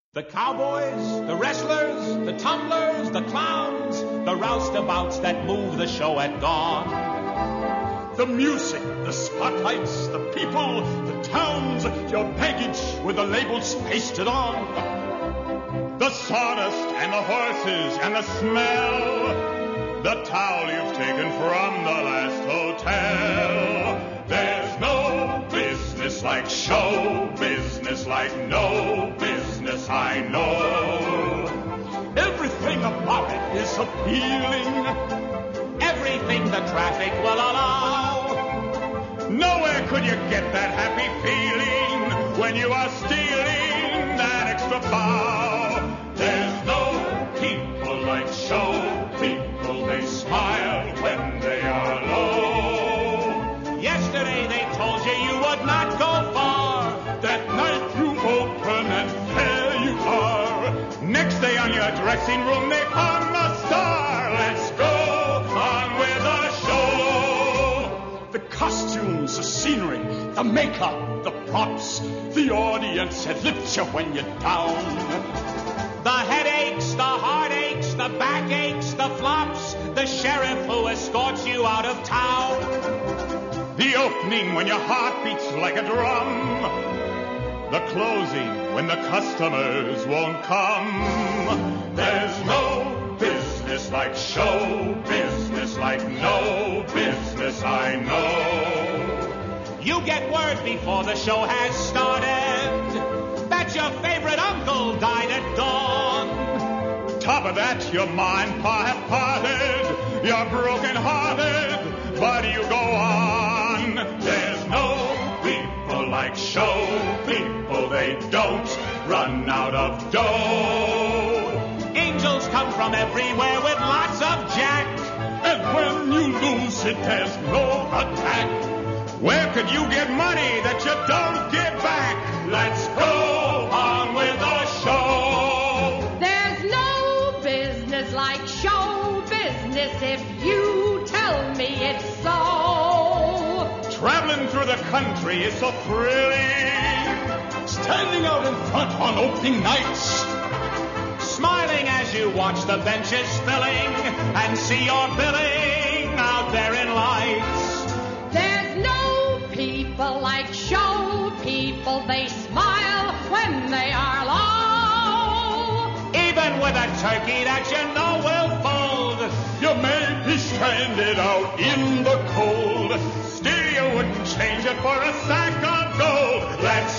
The cowboys, the wrestlers, the tumblers, the clowns, the roustabouts that move the show at dawn. The music, the spotlights, the people, the towns, your baggage with the labels pasted on. The sawdust and the horses and the smell, the towel you've taken from the last hotel. There's no business like show business, like no business I know. Everything about it is appealing, everything the traffic will allow. Nowhere could you get that happy feeling when you are stealing that extra bow. There's no people like show people, they smile when they are low. Yesterday they told you you would not go far. That night you open and there you are. Next day on your dressing room they hung a star. Let's go on with the show. The costumes, the scenery, the makeup, the props, the audience that lifts you when you're down. The headaches, the heartaches, the backaches, the flops, the sheriff who escorts you out of town. The opening when your heart beats like a drum. The closing when the customers won't come. There's no business like show business, like no business I know. You get word before the show has started that your favorite uncle died at dawn. Top of that, your ma and pa have parted. You're broken hearted, but you go on. There's no people like show people, they don't run out of dough. Angels come from everywhere with lots of jack, and when you lose it, there's no attack. Where could you get money that you don't get back? Let's go on with the show. There's no business like show business if you tell me it's so. Traveling through the country is so thrilling. Standing out in front on opening nights. Smiling as you watch the benches filling and see your billing out there in lights. There's no people like show people, they smile when they are low. Even with a turkey that you know will fold, you may be stranded out in the cold. Still you wouldn't change it for a sack of gold. Let's